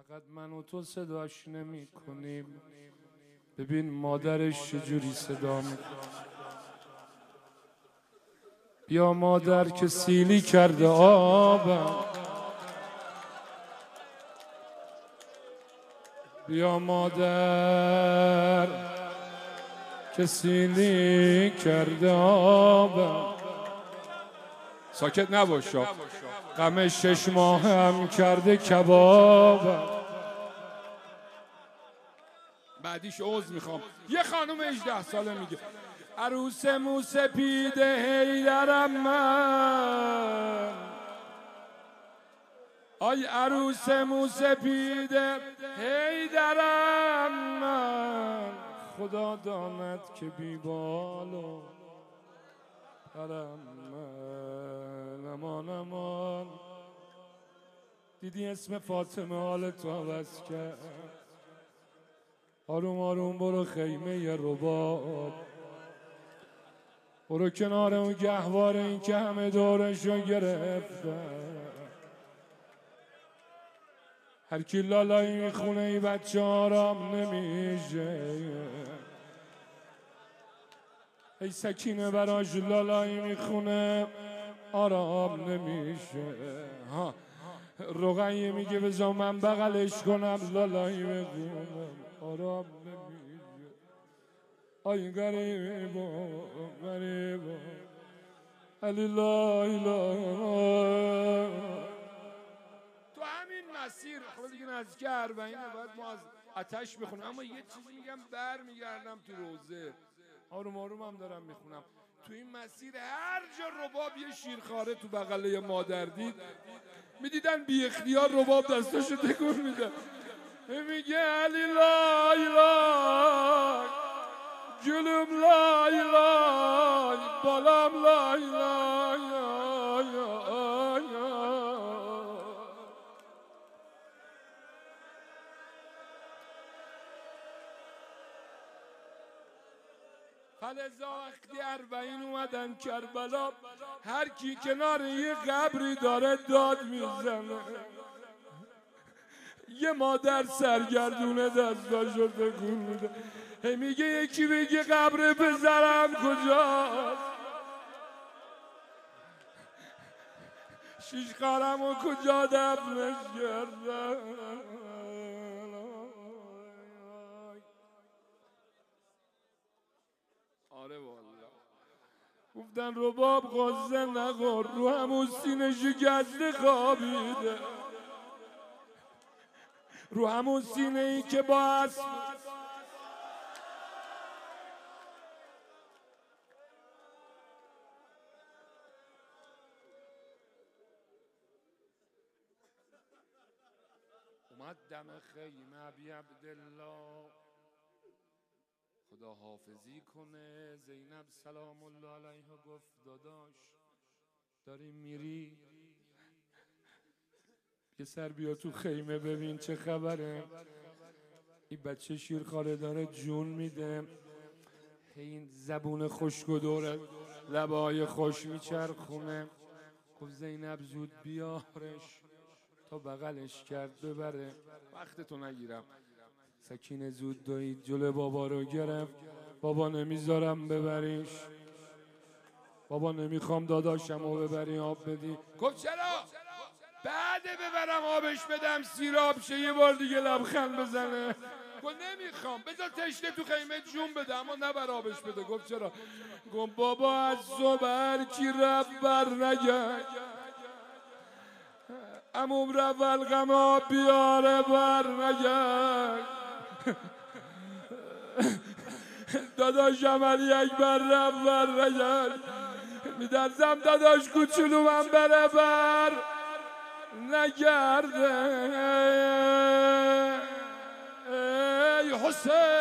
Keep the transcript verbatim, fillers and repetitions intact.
فقط من و تو صداش نمی کنیم. ببین مادرش چجوری صدا میکنه. بیا مادر که سیلی کرده آبم، بیا مادر که سیلی کرده آبم. ساکت نباشا، غم شش ماه هم کرده کبابم. بعدیش عوض میخوام. یه خانم هجده ساله میگه عروس موسپیده حیدرم من، آی عروس موسپیده حیدرم من، خدا داند که بی بال و پرم من. امان امان دیدی اسم فاطمه حال تو عوض کرد. آروم آروم برو خیمه رباب، برو کنار اون گهواره این که همه دورشو گرفتن. هر کی لالایی میخونه ای بچه آرام نمیشه. ای سکینه براش لالایی میخونه آرام نمیشه. ها رقیه میگه بذار من بغلش کنم لالایی بخونم آرام نمیشه. آی غریبا غریبا علی لا اله. تو همین مسیر خب دیگه نزدیک اربعینه باید ما از آتش بخونم، اما یه چیزی میگم بر میگردم تو روزه. آروم آروم هم دارم میخونم. تو این مسیر هر جا رباب یه شیرخواره تو بغله مادر دید میدیدن بی اختیار رباب دستاشو تکون میدن. میگه علی لا اله جلوم لا اله بالام لا اله. فلزا وقتی اربعین اومدن کربلا، هر کی کنار یه قبری داره داد میزنه. یه مادر سرگردونه دستاشو تکون میده. هی میگه یکی بگه قبر پسرم کجاست، شیش خارمو کجا دفنش کردن. آره والا گفتن رباب غازه نخور، رو همون سینه شکسته خوابیده، رو همون سینه ای که با اسب اومد دم خیمه بی عبدالله، خدا حافظی کنه. زینب سلام الله علیها گفت داداش داری میری؟ یه سر بیا تو خیمه ببین چه خبره. این بچه شیرخواره داره جون میده. این زبون خشک و دور لبای خوش میچرخونه. گفت زینب زود بیارش تا بغلش کرد ببره. وقتتو نگیرم. سکینه زود دوید جلو بابا رو گرفت. بابا نمیذارم ببریش، بابا نمیخوام داداشم رو ببری آب بدی. گفت چرا؟ بعده ببرم آبش بدم سیراب شه یه بار دیگه لبخند بزنه. گفت نمیخوام بذار تشنه تو خیمه جون بده اما نبر آبش بده. گفت چرا؟ گفت بابا از صبح کی رفت بر نگرد، عموم رفت القما بیاره بر نگرد. داداشم علی اکبر رفت بر نگرد. میدرزم داداش کوچولو من بره بر نگرده. ای حسین